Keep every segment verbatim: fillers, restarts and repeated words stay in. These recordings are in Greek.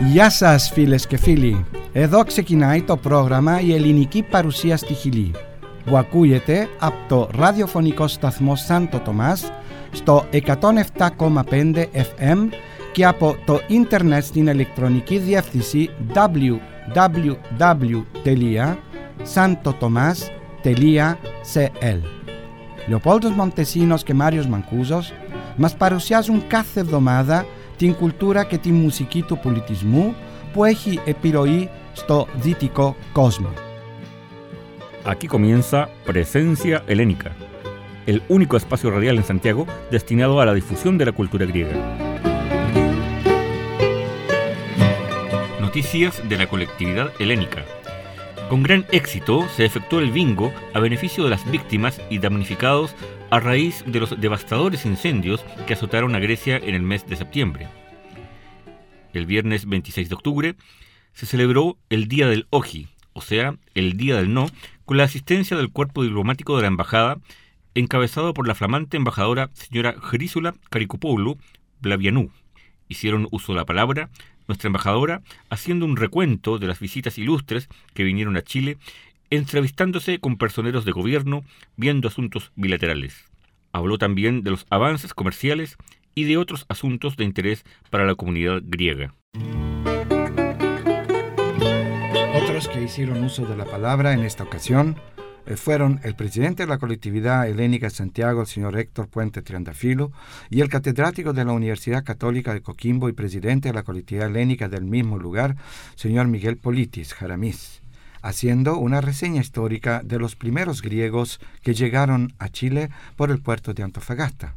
Γεια σας φίλες και φίλοι. Εδώ ξεκινάει το πρόγραμμα «Η ελληνική παρουσία στη Χιλή», που ακούγεται από το ραδιοφωνικό σταθμό Σάντο Τομάς στο εκατόν επτά κόμμα πέντε εφ εμ και από το ίντερνετ στην ηλεκτρονική διεύθυνση double-u double-u double-u τελεία santo tomas τελεία c l. Λεοπόλδος Μοντεσίνος και Μάριος Μανκούζος μας παρουσιάζουν κάθε εβδομάδα την κουλτούρα και τη μουσική του πολιτισμού που έχει επιρροή στο δυτικό κόσμο. Aquí comienza Presencia Helénica, el único espacio radial en Santiago destinado a la difusión de la cultura griega. Noticias de la colectividad helénica. Con gran éxito se efectuó el bingo a beneficio de las víctimas y damnificados a raíz de los devastadores incendios que azotaron a Grecia en el mes de septiembre. El viernes veintiséis de octubre se celebró el Día del Oji, o sea, el Día del No, con la asistencia del cuerpo diplomático de la embajada, encabezado por la flamante embajadora señora Chrysula Karikopoulou Blavianou. Hicieron uso de la palabra nuestra embajadora, haciendo un recuento de las visitas ilustres que vinieron a Chile, entrevistándose con personeros de gobierno, viendo asuntos bilaterales. Habló también de los avances comerciales y de otros asuntos de interés para la comunidad griega. Otros que hicieron uso de la palabra en esta ocasión fueron el presidente de la colectividad helénica de Santiago, el señor Héctor Puente Triandafilo, y el catedrático de la Universidad Católica de Coquimbo y presidente de la colectividad helénica del mismo lugar, señor Miguel Politis Jaramis, haciendo una reseña histórica de los primeros griegos que llegaron a Chile por el puerto de Antofagasta.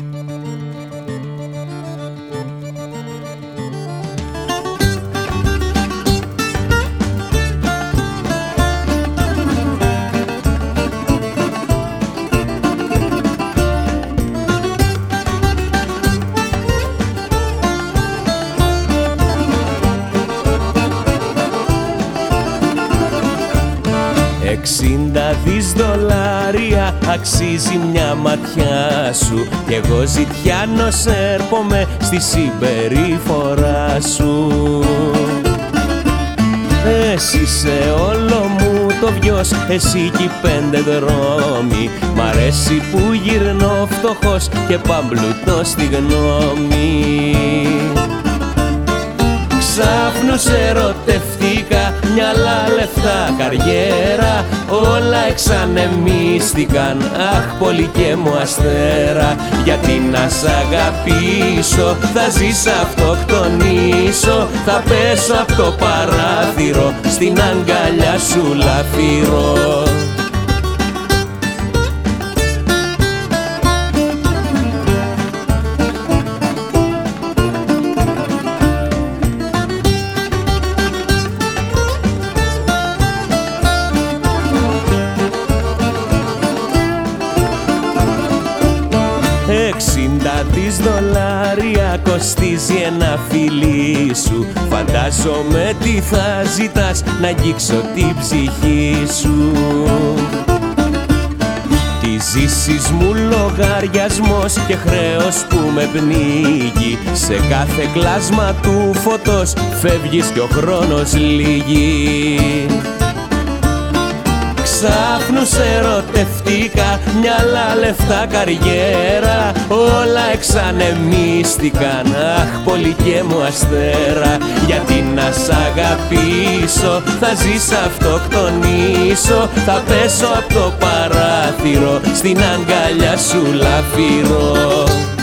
εξήντα δις δολάρια αξίζει μια ματιά σου κι εγώ ζητιάνος έρχομαι στη συμπεριφορά σου. Εσύ σε όλο μου το βιός, εσύ κι πέντε δρόμοι. Μ' αρέσει που γυρνώ φτωχός και παμπλουτώ στη γνώμη. Ξάφνου σε ερωτευτήκα, μυαλά, λεφτά, καριέρα, όλα εξανεμίστηκαν, αχ πολύ και μου αστέρα. Γιατί να σ' αγαπήσω, θα ζεις αυτοκτονήσω, θα πέσω απ' το παράθυρο, στην αγκαλιά σου λαφυρώ. εξήντα δις δολάρια κοστίζει ένα φιλί σου. Φαντάζομαι τι θα ζητάς, να αγγίξω την ψυχή σου. Τη ζήσεις μου λογαριασμός και χρέος που με πνίγει. Σε κάθε κλάσμα του φωτός φεύγεις κι ο χρόνος λύγει. Ξάφνου σε ερωτευτήκα, μυαλά, λεφτά, καριέρα, όλα εξανεμίστηκαν, αχ πολύ και μου αστέρα. Γιατί να σ' αγαπήσω, θα ζεις αυτοκτονήσω, θα πέσω απ' το παράθυρο, στην αγκαλιά σου λαφυρώ.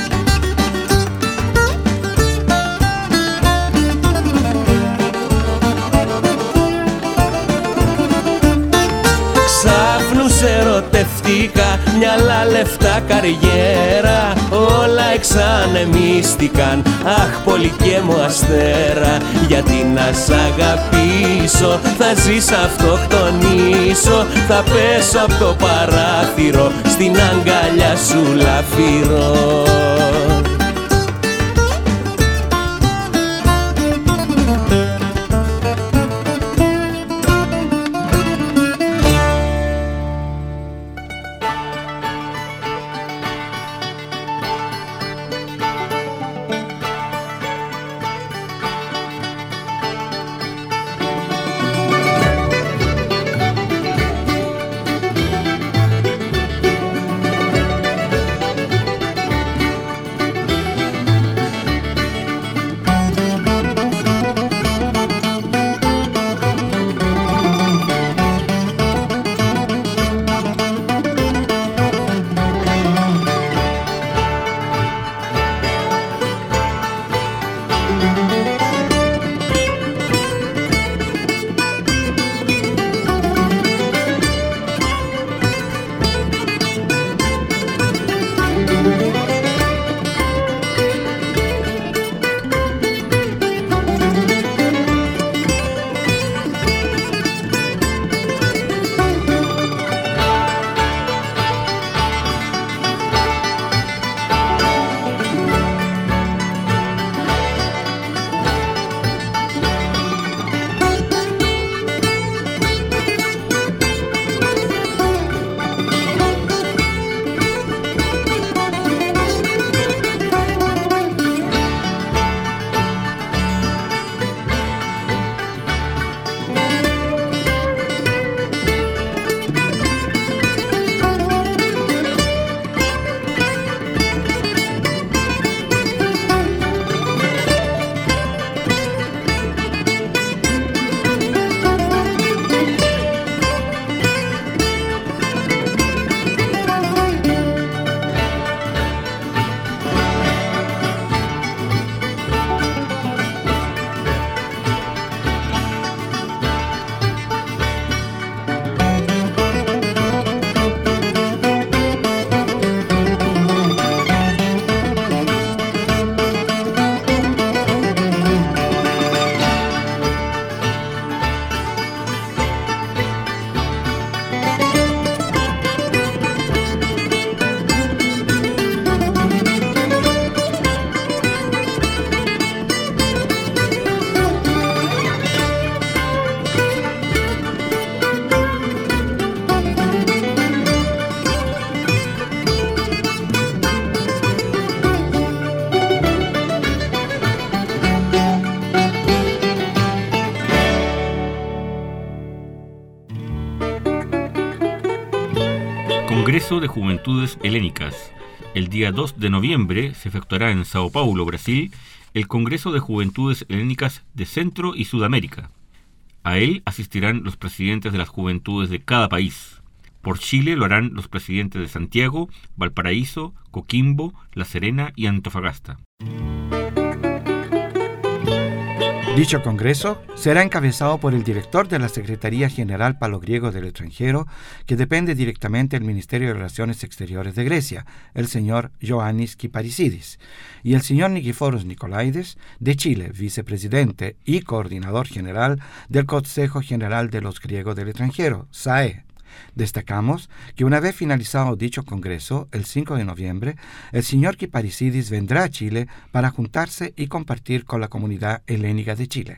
Ερωτευτήκα, μυαλά, λεφτά, καριέρα, όλα εξανεμίστηκαν, αχ πολύ και μου αστέρα. Γιατί να σ' αγαπήσω, θα ζεις αυτοκτονήσω, θα πέσω απ' το παράθυρο, στην αγκαλιά σου λαφυρώ. Congreso de Juventudes Helénicas. El día dos de noviembre se efectuará en Sao Paulo, Brasil, el Congreso de Juventudes Helénicas de Centro y Sudamérica. A él asistirán los presidentes de las juventudes de cada país. Por Chile lo harán los presidentes de Santiago, Valparaíso, Coquimbo, La Serena y Antofagasta. Dicho congreso será encabezado por el director de la Secretaría General para los Griegos del Extranjero, que depende directamente del Ministerio de Relaciones Exteriores de Grecia, el señor Ioannis Kyparissidis, y el señor Nikiforos Nicolaides, de Chile, vicepresidente y coordinador general del Consejo General de los Griegos del Extranjero, S A E. Destacamos que una vez finalizado dicho congreso, el cinco de noviembre, el señor Kyparissidis vendrá a Chile para juntarse y compartir con la comunidad helénica de Chile.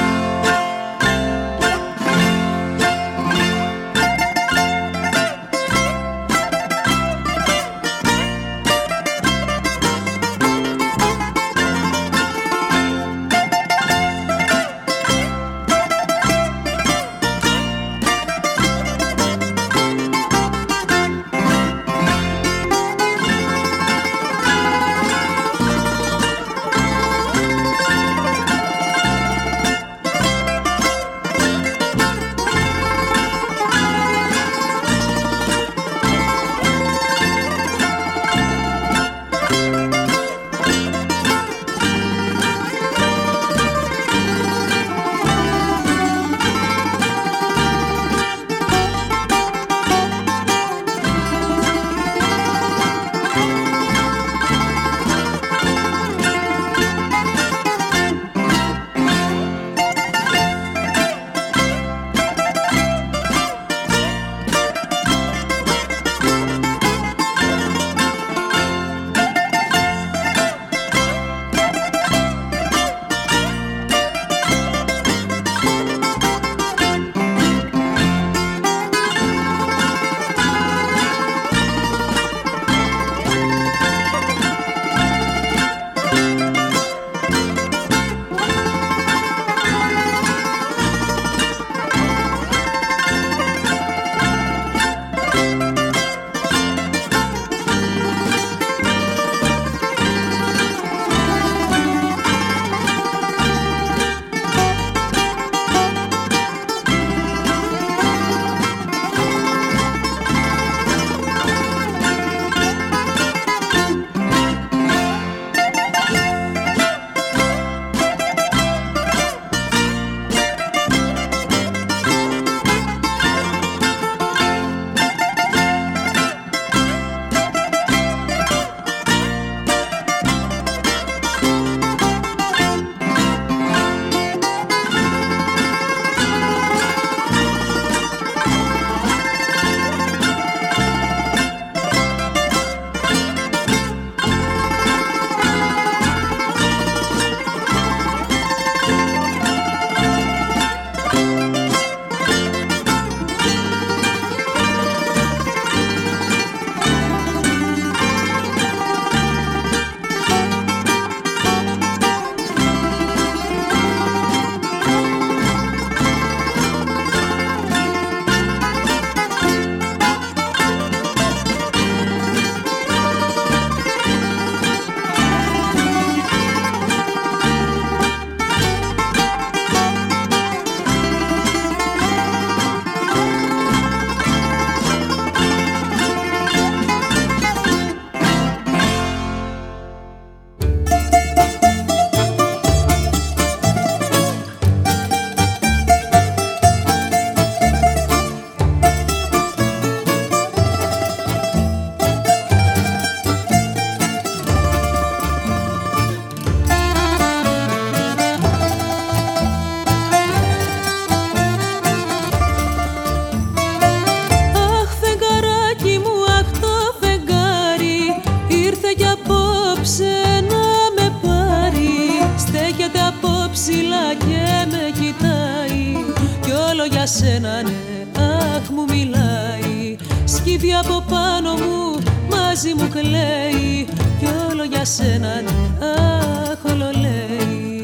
ψηλά και με κοιτάει κι όλο για σένα ναι, αχ μου μιλάει. Σκύβει από πάνω μου, μαζί μου κλαίει κι όλο για σένα ναι, αχ όλο λέει.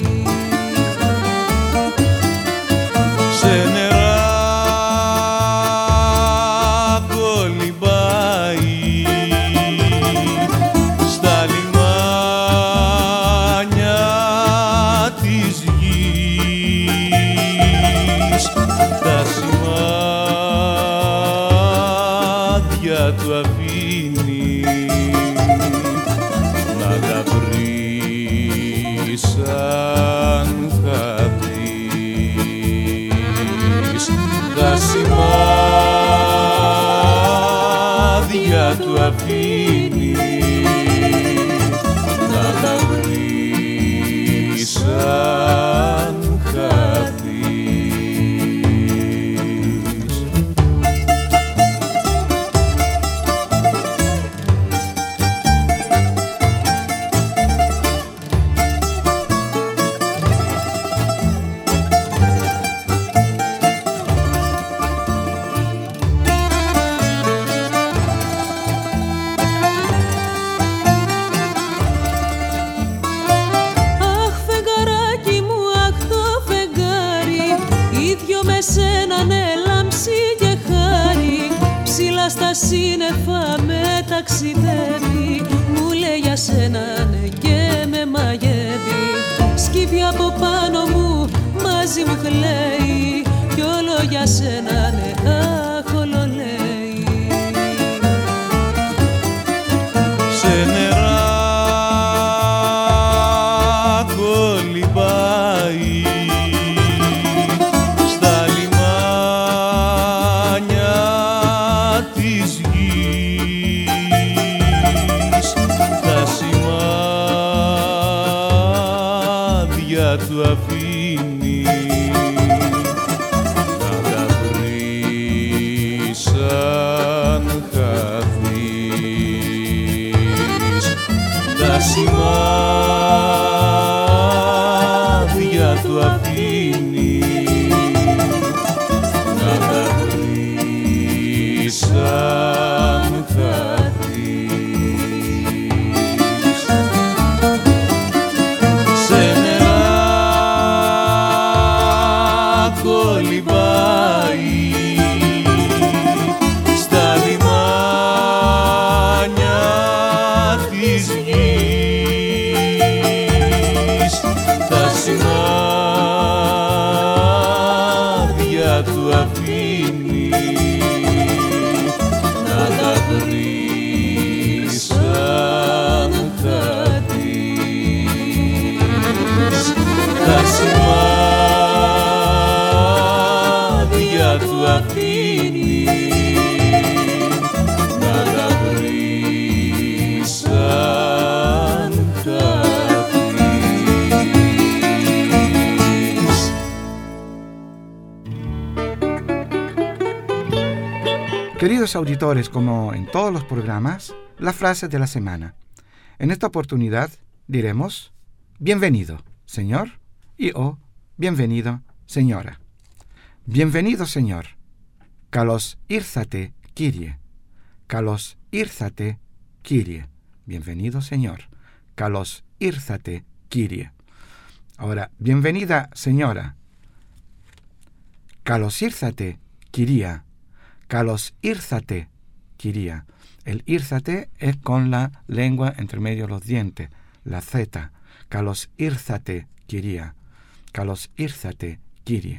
Σε νερά κολυμπάει αφήνει να τα βρεις αν χαθείς. Στα σύννεφα με ταξιδεύει, μου λέει για σένα ναι και με μαγεύει. Σκύβει από πάνω μου, μαζί μου κλαίει κι όλο για σένα ναι αχ όλο λέει. Σε νερά κολυμπάει στα λιμάνια της γης, τα σημάδια του αφήνει να τα βρεις αν χαθείς. Τα σημάδια του αφήνει να τα βρεις αν χαθείς. Σε νερά κολυμπάει στα λιμάνια της γης, τα σημάδια του αφήνει να τα βρεις αν χαθείς. Τα σημάδια του αφήνει να τα βρεις αν χαθείς. Queridos auditores, como en todos los programas, la frase de la semana. En esta oportunidad diremos bienvenido, señor, y o bienvenido, señora. Bienvenido, señor. Kalos ήρθατε, Kyrie. Kalos ήρθατε, Kyrie. Bienvenido, señor. Kalos ήρθατε, Kyrie. Ahora, bienvenida, señora. Kalos ήρθατε, Kyria. Kalos ήρθατε, Kyria. El ήρθατε es con la lengua entre medio de los dientes, la Z. Kalos ήρθατε, Kyria. Kalos ήρθατε, Kyrie.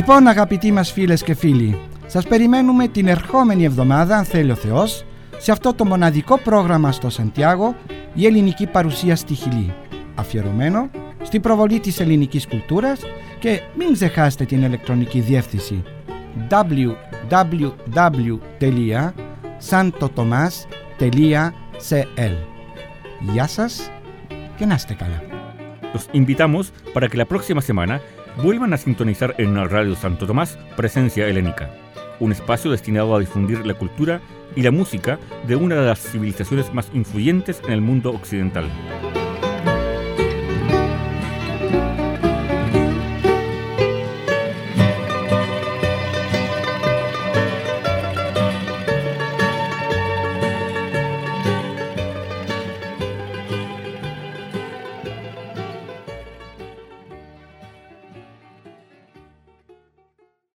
Λοιπόν, αγαπητοί μας φίλες και φίλοι, σας περιμένουμε την ερχόμενη εβδομάδα, αν θέλει ο Θεός, σε αυτό το μοναδικό πρόγραμμα στο Σαντιάγο, η ελληνική παρουσία στη Χιλή, αφιερωμένο στην προβολή της ελληνικής κουλτούρας, και μην ξεχάσετε την ηλεκτρονική διεύθυνση double-u double-u double-u τελεία santo tomas τελεία c l. Γεια σας και να είστε καλά. Los invitamos para que la próxima semana vuelvan a sintonizar en Radio Santo Tomás Presencia Helénica, un espacio destinado a difundir la cultura y la música de una de las civilizaciones más influyentes en el mundo occidental.